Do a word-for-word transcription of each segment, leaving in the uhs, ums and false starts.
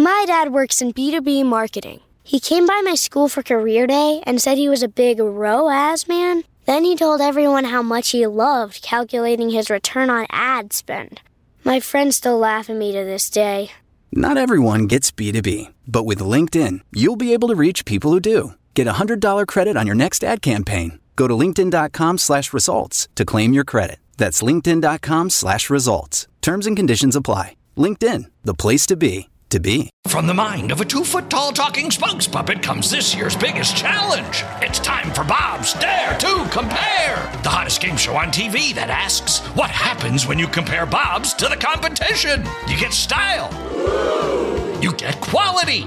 My dad works in B two B marketing. He came by my school for career day and said he was a big R O A S man. Then he told everyone how much he loved calculating his return on ad spend. My friends still laugh at me to this day. Not everyone gets B two B, but with LinkedIn, you'll be able to reach people who do. Get a one hundred dollars credit on your next ad campaign. Go to linkedin.com slash results to claim your credit. That's linkedin.com slash results. Terms and conditions apply. LinkedIn, the place to be, to be. From the mind of a two-foot-tall talking spokes puppet comes this year's biggest challenge. It's time for Bob's Dare to Compare, the hottest game show on T V that asks, what happens when you compare Bob's to the competition? You get style. You get quality.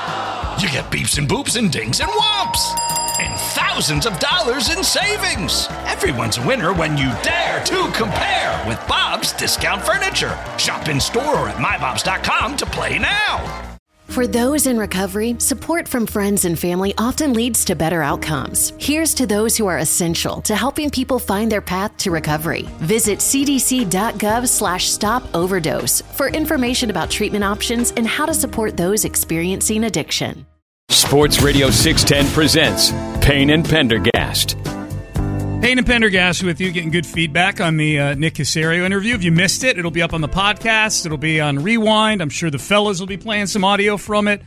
You get beeps and boops and dings and whomps. And thousands of dollars in savings. Everyone's a winner when you dare to compare with Bob's Discount Furniture. Shop in store or at my bobs dot com to play now. For those in recovery, support from friends and family often leads to better outcomes. Here's to those who are essential to helping people find their path to recovery. Visit cdc.gov slash stop overdose for information about treatment options and how to support those experiencing addiction. Sports Radio six ten presents Payne and Pendergast. Payne and Pendergast with you, getting good feedback on the uh, Nick Caserio interview. If you missed it, it'll be up on the podcast. It'll be on Rewind. I'm sure the fellas will be playing some audio from it.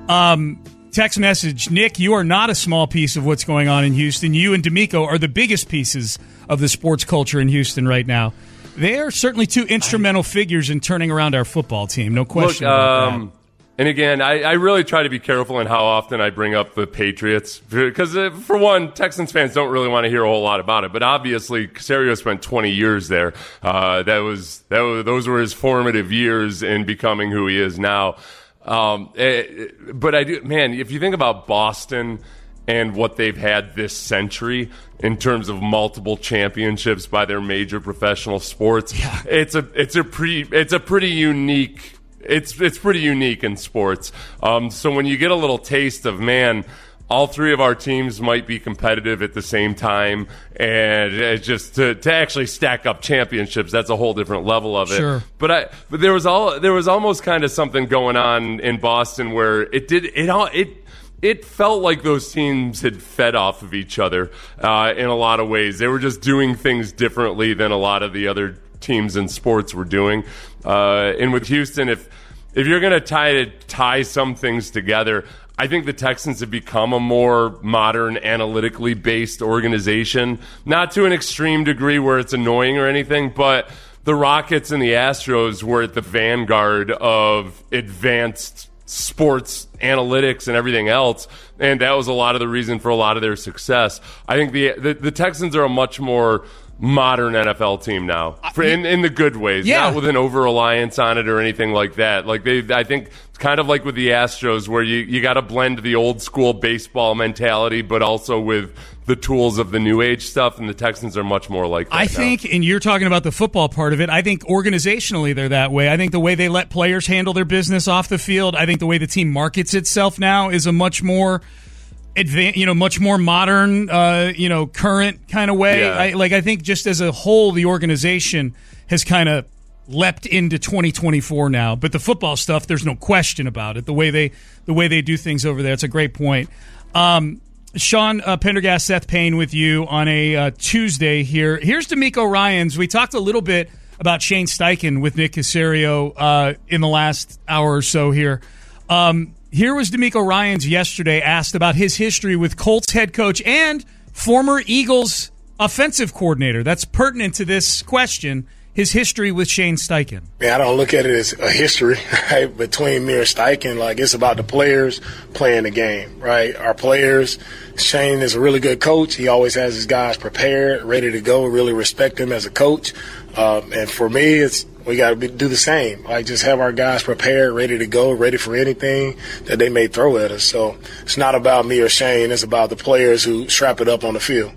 Um, text message, Nick, you are not a small piece of what's going on in Houston. You and D'Amico are the biggest pieces of the sports culture in Houston right now. They are certainly two instrumental figures in turning around our football team. No question Look, about um, that. And again, I, I really try to be careful in how often I bring up the Patriots. Because, uh, for one, Texans fans don't really want to hear a whole lot about it. But obviously, Caserio spent twenty years there. Uh, that was, that was those were his formative years in becoming who he is now. Um, it, but I do, man, if you think about Boston and what they've had this century in terms of multiple championships by their major professional sports, yeah. it's a it's a pretty it's a pretty unique. It's it's pretty unique in sports. Um, so when you get a little taste of, man, all three of our teams might be competitive at the same time, and it's just to, to actually stack up championships, that's a whole different level of it. Sure. But I but there was all there was almost kind of something going on in Boston where it did it all it. It felt like those teams had fed off of each other uh, in a lot of ways. They were just doing things differently than a lot of the other teams in sports were doing. Uh, and with Houston, if if you're going to tie to tie some things together, I think the Texans have become a more modern, analytically based organization. Not to an extreme degree where it's annoying or anything, but the Rockets and the Astros were at the vanguard of advanced sports analytics and everything else, and that was a lot of the reason for a lot of their success. I think the the, the Texans are a much more modern N F L team now, for, in, in the good ways, yeah. not with an over-reliance on it or anything like that. Like they, I think it's kind of like with the Astros, where you, you got to blend the old-school baseball mentality, but also with the tools of the new age stuff, and the Texans are much more like that I now. think, and you're talking about the football part of it, I think organizationally they're that way. I think the way they let players handle their business off the field, I think the way the team markets itself now is a much more advanced, you know, much more modern, uh, you know, current kind of way. Yeah. I, like, I think just as a whole, the organization has kind of leapt into twenty twenty-four now. But the football stuff, there's no question about it. The way they, the way they do things over there, it's a great point. Um, Sean uh, Pendergast, Seth Payne with you on a uh, Tuesday here. Here's D'Amico Ryans. We talked a little bit about Shane Steichen with Nick Caserio uh, in the last hour or so here. Um, here was D'Amico Ryans yesterday asked about his history with Colts head coach and former Eagles offensive coordinator. That's pertinent to this question. His history with Shane Steichen. Man, I don't look at it as a history, right, between me and Steichen. Like, it's about the players playing the game, right? Our players, Shane is a really good coach. He always has his guys prepared, ready to go. Really respect him as a coach. Um, and for me, it's we got to do the same. Like, just have our guys prepared, ready to go, ready for anything that they may throw at us. So it's not about me or Shane. It's about the players who strap it up on the field.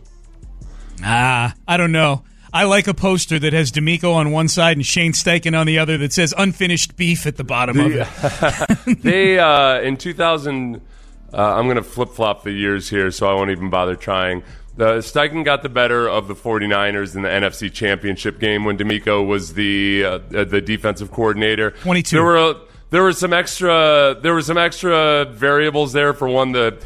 Ah, I don't know. I like a poster that has D'Amico on one side and Shane Steichen on the other that says unfinished beef at the bottom of it. They, uh, in two thousand, uh, I'm going to flip-flop the years here, so I won't even bother trying. The Steichen got the better of the 49ers in the N F C Championship game when D'Amico was the uh, the defensive coordinator. twenty-two. There were a, there were some extra there were some extra variables there. For one, the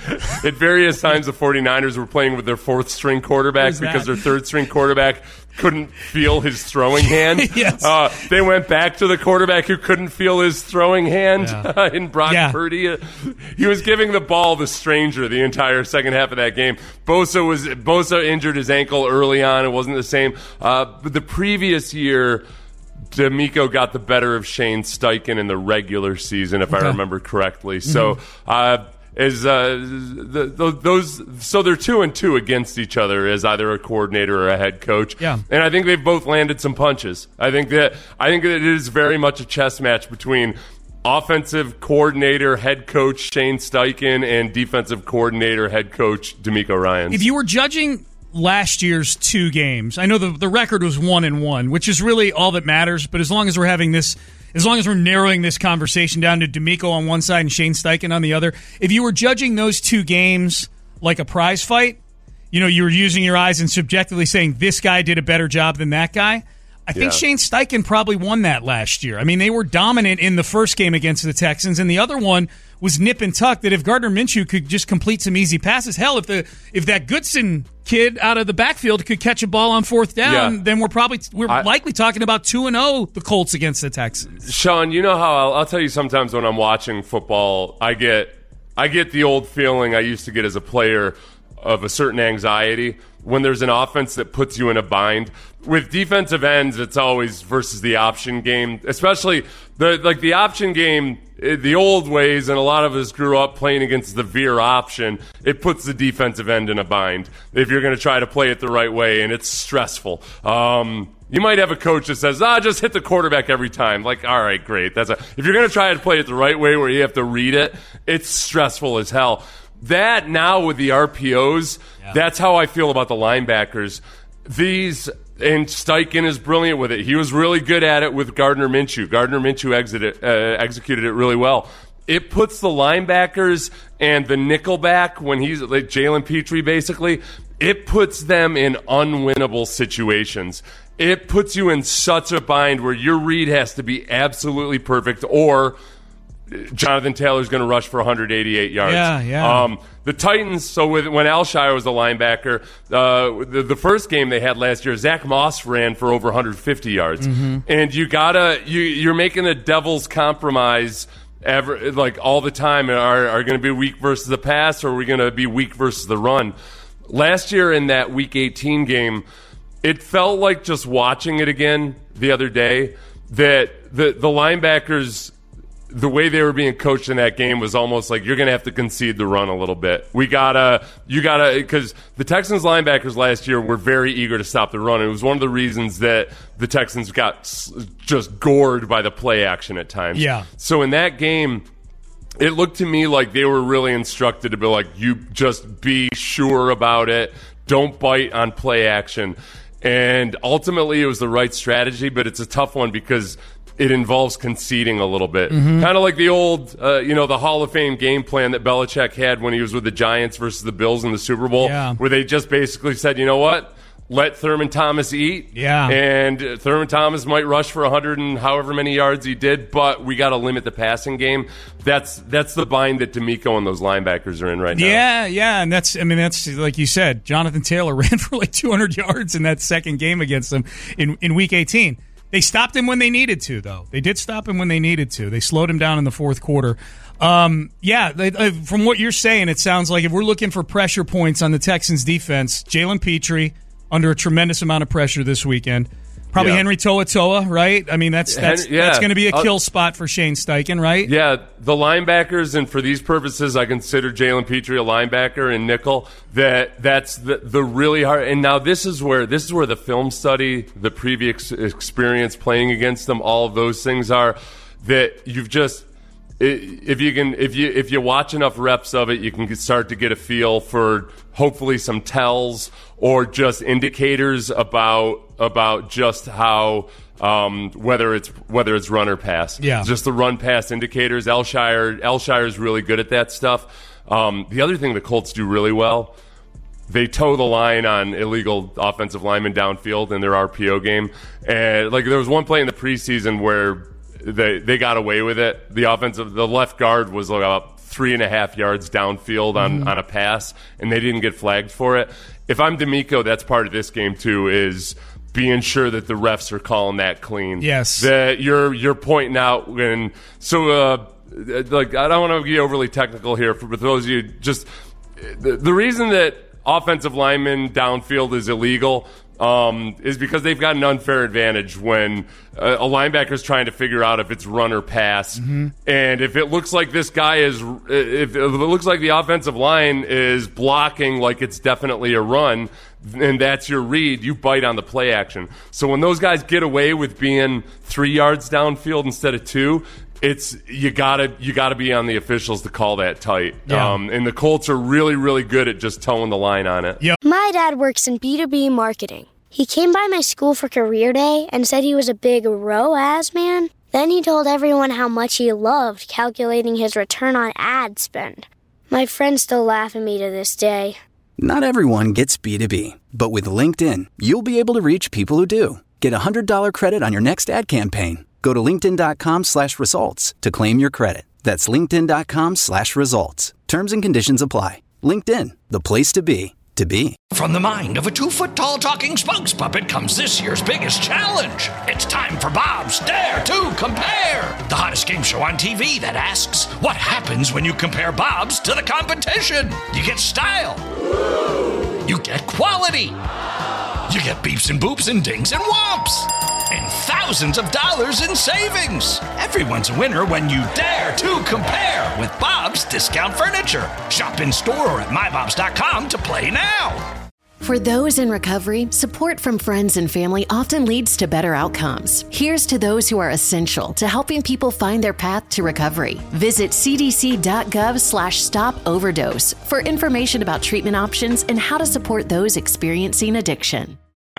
at various times the 49ers were playing with their fourth string quarterback because their third string quarterback couldn't feel his throwing hand. Yes. Uh, they went back to the quarterback who couldn't feel his throwing hand yeah. in Brock yeah. Purdy. He was giving the ball to the stranger the entire second half of that game. Bosa was Bosa injured his ankle early on. It wasn't the same. Uh, but the previous year, D'Amico got the better of Shane Steichen in the regular season, if okay. I remember correctly. Mm-hmm. So, uh, is uh, the, the, those so they're two and two against each other as either a coordinator or a head coach. Yeah. And I think they've both landed some punches. I think that I think that it is very much a chess match between offensive coordinator, head coach Shane Steichen, and defensive coordinator, head coach D'Amico Ryans. If you were judging last year's two games, I know the the record was one and one, which is really all that matters. But as long as we're having this, as long as we're narrowing this conversation down to D'Amico on one side and Shane Steichen on the other, if you were judging those two games like a prize fight, you know, you were using your eyes and subjectively saying this guy did a better job than that guy. I think yeah. Shane Steichen probably won that last year. I mean, they were dominant in the first game against the Texans, and the other one was nip and tuck, that if Gardner Minshew could just complete some easy passes, hell, if the if that Goodson kid out of the backfield could catch a ball on fourth down, yeah. then we're probably we're I, likely talking about two and oh the Colts against the Texans. Sean, you know how I'll, I'll tell you sometimes when I'm watching football, I get I get the old feeling I used to get as a player of a certain anxiety when there's an offense that puts you in a bind. With defensive ends, it's always versus the option game, especially the like the option game, the old ways, and a lot of us grew up playing against the veer option. It puts the defensive end in a bind if you're going to try to play it the right way, and it's stressful. Um, you might have a coach that says, ah, just hit the quarterback every time. Like, all right, great. That's a, if you're going to try to play it the right way where you have to read it, it's stressful as hell. That now with the R P Os, yeah. that's how I feel about the linebackers. These, and Steichen is brilliant with it. He was really good at it with Gardner Minshew. Gardner Minshew exited, uh, executed it really well. It puts the linebackers and the nickelback, when he's like Jalen Petrie basically, it puts them in unwinnable situations. It puts you in such a bind where your read has to be absolutely perfect, or Jonathan Taylor's going to rush for one hundred eighty-eight yards. Yeah, yeah. Um, the Titans, so with, when Alshire was the linebacker, uh, the, the first game they had last year, Zach Moss ran for over one hundred fifty yards. Mm-hmm. And you gotta, you, you're making a devil's compromise ever, like all the time. Are, are going to be weak versus the pass, or are we going to be weak versus the run? Last year in that Week eighteen game, it felt like, just watching it again the other day, that the, the linebackers, the way they were being coached in that game was almost like, you're going to have to concede the run a little bit. We gotta, you gotta, because the Texans linebackers last year were very eager to stop the run. It was one of the reasons that the Texans got just gored by the play action at times. Yeah. So in that game, it looked to me like they were really instructed to be like, you just be sure about it. Don't bite on play action. And ultimately, it was the right strategy, but it's a tough one because it involves conceding a little bit. Mm-hmm. Kind of like the old, uh, you know, the Hall of Fame game plan that Belichick had when he was with the Giants versus the Bills in the Super Bowl, yeah. where they just basically said, you know what? Let Thurman Thomas eat. Yeah. And Thurman Thomas might rush for one hundred and however many yards he did, but we got to limit the passing game. That's that's the bind that D'Amico and those linebackers are in right now. Yeah, yeah, and that's, I mean, that's like you said, Jonathan Taylor ran for like two hundred yards in that second game against them in, in Week eighteen. They stopped him when they needed to, though. They did stop him when they needed to. They slowed him down in the fourth quarter. Um, yeah, they, uh, from what you're saying, it sounds like if we're looking for pressure points on the Texans' defense, Jalen Petrie under a tremendous amount of pressure this weekend. Probably yeah. Henry To'oTo'o, right? I mean, that's that's Henry, yeah. that's going to be a kill uh, spot for Shane Steichen, right? Yeah, the linebackers, and for these purposes, I consider Jalen Petrie a linebacker in nickel. That that's the the really hard. And now this is where this is where the film study, the previous experience playing against them, all of those things are that you've just. If you can, if you if you watch enough reps of it, you can start to get a feel for hopefully some tells or just indicators about about just how um, whether it's whether it's run or pass. Yeah, just the run pass indicators. Alshire Alshire is really good at that stuff. Um, the other thing the Colts do really well, they toe the line on illegal offensive linemen downfield in their R P O game. And like there was one play in the preseason where they they got away with it. The offensive, the left guard was about three and a half yards downfield on, mm-hmm. on a pass, and they didn't get flagged for it. If I'm D'Amico, that's part of this game too, is being sure that the refs are calling that clean. Yes. That you're you're pointing out when so uh, like I don't want to be overly technical here for, for those of you just the, the reason that offensive linemen downfield is illegal um, is because they've got an unfair advantage when a, a linebacker is trying to figure out if it's run or pass. Mm-hmm. And if it looks like this guy is, if it looks like the offensive line is blocking like it's definitely a run, and that's your read, you bite on the play action. So when those guys get away with being three yards downfield instead of two, it's you gotta you gotta be on the officials to call that tight. Yeah. Um, and the Colts are really really good at just towing the line on it. Yep. My dad works in B two B marketing. He came by my school for career day and said he was a big R O A S man. Then he told everyone how much he loved calculating his return on ad spend. My friends still laugh at me to this day. Not everyone gets B two B, but with LinkedIn, you'll be able to reach people who do. Get a one hundred dollars credit on your next ad campaign. Go to linkedin.com slash results to claim your credit. That's linkedin.com slash results. Terms and conditions apply. LinkedIn, the place to be, to be. From the mind of a two-foot-tall talking spokes puppet comes this year's biggest challenge. It's time for Bob's Dare to Compare, the hottest game show on T V that asks, what happens when you compare Bob's to the competition? You get style. You get quality. You get beeps and boops and dings and whomps. And thousands of dollars in savings. Everyone's a winner when you dare to compare with Bob's Discount Furniture. Shop in store or at my bobs dot com to play now. For those in recovery, support from friends and family often leads to better outcomes. Here's to those who are essential to helping people find their path to recovery. Visit cdc.gov slash stop overdose for information about treatment options and how to support those experiencing addiction.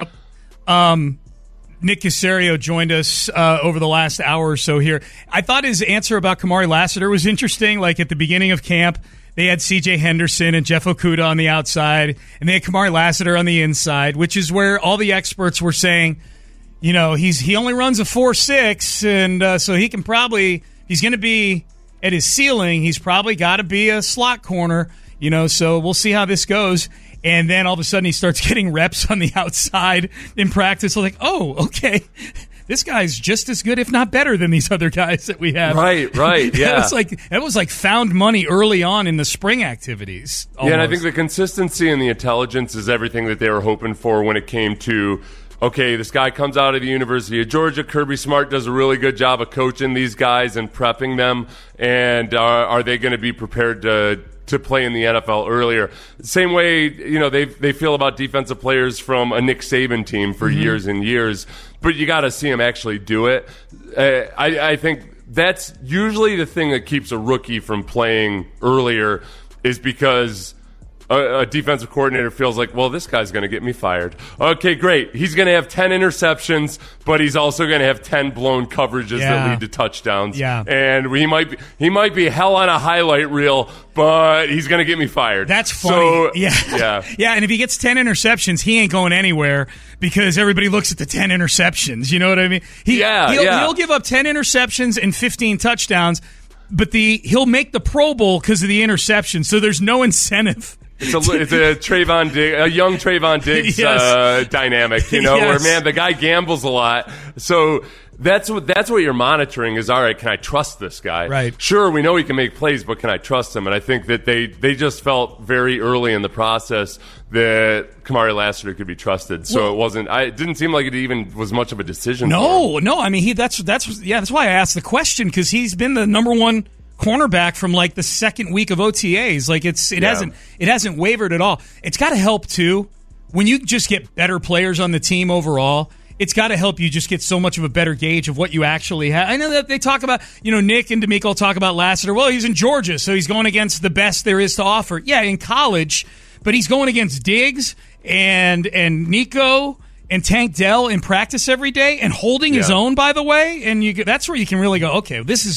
Um... Nick Caserio joined us uh, over the last hour or so here. I thought his answer about Kamari Lassiter was interesting. Like at the beginning of camp, they had C J Henderson and Jeff Okudah on the outside, and they had Kamari Lassiter on the inside, which is where all the experts were saying, you know, he's he only runs a four six, and uh, so he can probably, he's going to be at his ceiling, he's probably got to be a slot corner, you know, so we'll see how this goes. And then all of a sudden he starts getting reps on the outside in practice. So like, oh, okay, this guy's just as good, if not better, than these other guys that we have. Right, right, yeah. that was like that was like found money early on in the spring activities. Almost. Yeah, and I think the consistency and the intelligence is everything that they were hoping for when it came to, okay, this guy comes out of the University of Georgia. Kirby Smart does a really good job of coaching these guys and prepping them. And uh, are they going to be prepared to to play in the N F L earlier? Same way, you know, they they feel about defensive players from a Nick Saban team for mm-hmm. years and years. But you got to see them actually do it. Uh, I, I think that's usually the thing that keeps a rookie from playing earlier, is because a, a defensive coordinator feels like, well, this guy's going to get me fired. Okay, great. He's going to have ten interceptions, but he's also going to have ten blown coverages yeah. that lead to touchdowns. Yeah. And he might be, he might be hell on a highlight reel, but he's going to get me fired. That's funny. So, yeah. Yeah. yeah, and if he gets ten interceptions, he ain't going anywhere because everybody looks at the ten interceptions. You know what I mean? He, yeah, he'll, yeah. he'll give up ten interceptions and fifteen touchdowns, but the he'll make the Pro Bowl because of the interception, so there's no incentive. It's a, it's a Trayvon Diggs, a young Trayvon Diggs yes. uh, dynamic, you know, yes. where, man, the guy gambles a lot. So that's what that's what you're monitoring is, all right, can I trust this guy? Right. Sure, we know he can make plays, but can I trust him? And I think that they, they just felt very early in the process that Kamari Lassiter could be trusted. So well, it wasn't. I, it didn't seem like it even was much of a decision. No, no. I mean, he that's that's yeah. That's why I asked the question, because he's been the number one cornerback from like the second week of O T As. Like it's it yeah. hasn't it hasn't wavered at all. It's got to help too when you just get better players on the team overall. It's got to help you just get so much of a better gauge of what you actually have. I know that they talk about, you know, Nick and D'Amico talk about Lassiter. Well, he's in Georgia, so he's going against the best there is to offer. Yeah, in college, but he's going against Diggs and and Nico and Tank Dell in practice every day and holding yeah. his own, by the way. And you that's where you can really go, okay, this is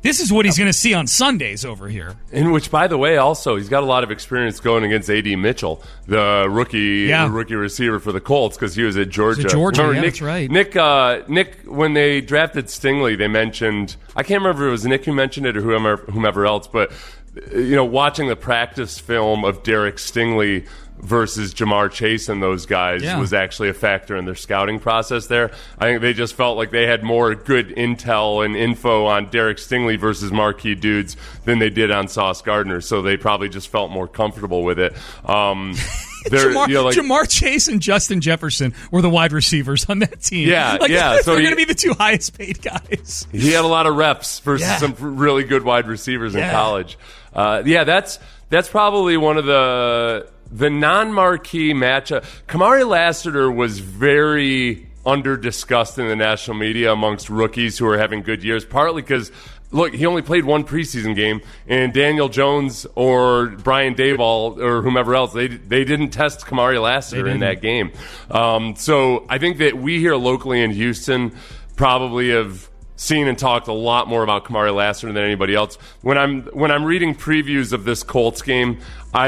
This is what he's going to see on Sundays over here. In which, by the way, also, he's got a lot of experience going against A D Mitchell, the rookie yeah. the rookie receiver for the Colts, because he was at Georgia. Was Georgia, remember, yeah, Nick, that's right. Nick, uh, Nick, when they drafted Stingley, they mentioned, I can't remember if it was Nick who mentioned it or whomever, whomever else, but, you know, watching the practice film of Derek Stingley versus Jamar Chase and those guys yeah. was actually a factor in their scouting process there. I think they just felt like they had more good intel and info on Derek Stingley versus marquee dudes than they did on Sauce Gardner, so they probably just felt more comfortable with it. Um, Jamar, you know, like, Jamar Chase and Justin Jefferson were the wide receivers on that team. Yeah, like, yeah. So they're he, going to be the two highest paid guys. He had a lot of reps versus yeah. some really good wide receivers yeah. in college. Uh, yeah, that's that's probably one of the the non-marquee matchup. Kamari Lassiter was very under-discussed in the national media amongst rookies who are having good years, partly because, look, he only played one preseason game, and Daniel Jones or Brian Daboll or whomever else, they they didn't test Kamari Lassiter in that game. Um, so I think that we here locally in Houston probably have seen and talked a lot more about Kamari Lassiter than anybody else. When I'm when I'm reading previews of this Colts game,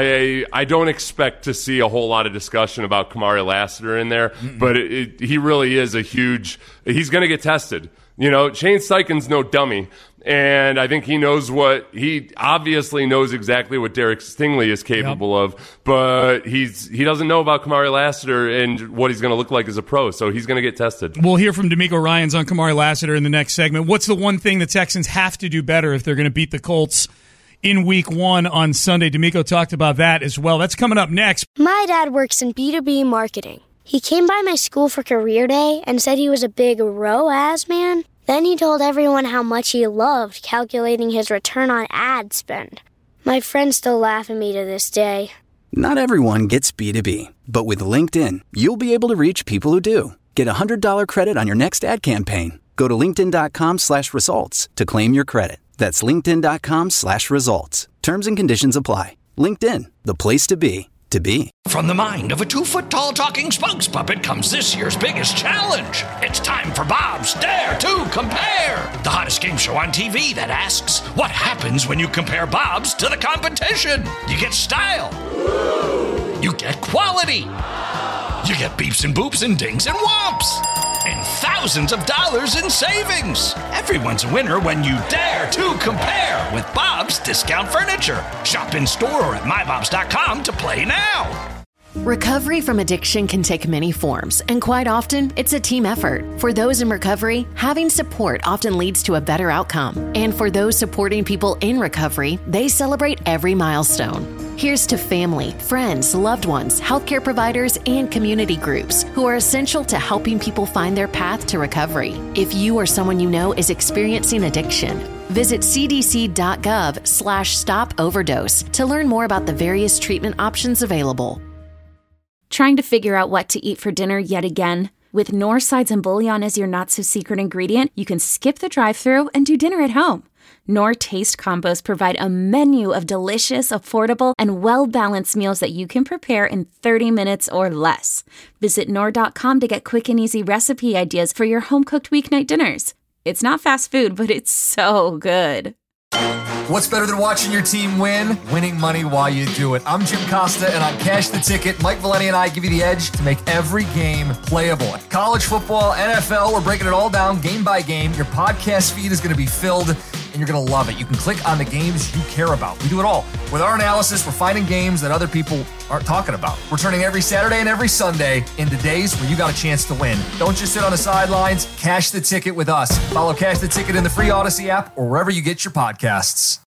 I I don't expect to see a whole lot of discussion about Kamari Lassiter in there, mm-mm. but it, it, he really is a huge. He's going to get tested. You know, Shane Steichen's no dummy, and I think he knows what he obviously knows exactly what Derek Stingley is capable yep. of, but he's he doesn't know about Kamari Lassiter and what he's going to look like as a pro, so he's going to get tested. We'll hear from D'Amico Ryans on Kamari Lassiter in the next segment. What's the one thing the Texans have to do better if they're going to beat the Colts in week one on Sunday? D'Amico talked about that as well. That's coming up next. My dad works in B two B marketing. He came by my school for career day and said he was a big R O A S man. Then he told everyone how much he loved calculating his return on ad spend. My friends still laugh at me to this day. Not everyone gets B two B, but with LinkedIn, you'll be able to reach people who do. Get a one hundred dollars credit on your next ad campaign. Go to linkedin.com slash results to claim your credit. That's linkedin.com slash results. Terms and conditions apply. LinkedIn, the place to be, to be. From the mind of a two-foot-tall talking spokes puppet comes this year's biggest challenge. It's time for Bob's Dare to Compare, the hottest game show on T V that asks, what happens when you compare Bob's to the competition? You get style. You get quality. You get beeps and boops and dings and whomps. And thousands of dollars in savings. Everyone's a winner when you dare to compare with Bob's Discount Furniture. Shop in store or at my bobs dot com to play now. Recovery from addiction can take many forms, and quite often, it's a team effort. For those in recovery, having support often leads to a better outcome. And for those supporting people in recovery, they celebrate every milestone. Here's to family, friends, loved ones, healthcare providers, and community groups who are essential to helping people find their path to recovery. If you or someone you know is experiencing addiction, visit cdc.gov slash stop overdose to learn more about the various treatment options available. Trying to figure out what to eat for dinner yet again? With Knorr sides and bouillon as your not-so-secret ingredient, you can skip the drive-thru and do dinner at home. Knorr Taste Combos provide a menu of delicious, affordable, and well-balanced meals that you can prepare in thirty minutes or less. Visit Knorr dot com to get quick and easy recipe ideas for your home-cooked weeknight dinners. It's not fast food, but it's so good. What's better than watching your team win? Winning money while you do it. I'm Jim Costa, and on Cash the Ticket, Mike Valenti and I give you the edge to make every game playable. College football, N F L, we're breaking it all down game by game. Your podcast feed is going to be filled, and you're going to love it. You can click on the games you care about. We do it all. With our analysis, we're finding games that other people aren't talking about. We're turning every Saturday and every Sunday into days where you got a chance to win. Don't just sit on the sidelines. Cash the Ticket with us. Follow Cash the Ticket in the free Odyssey app or wherever you get your podcasts.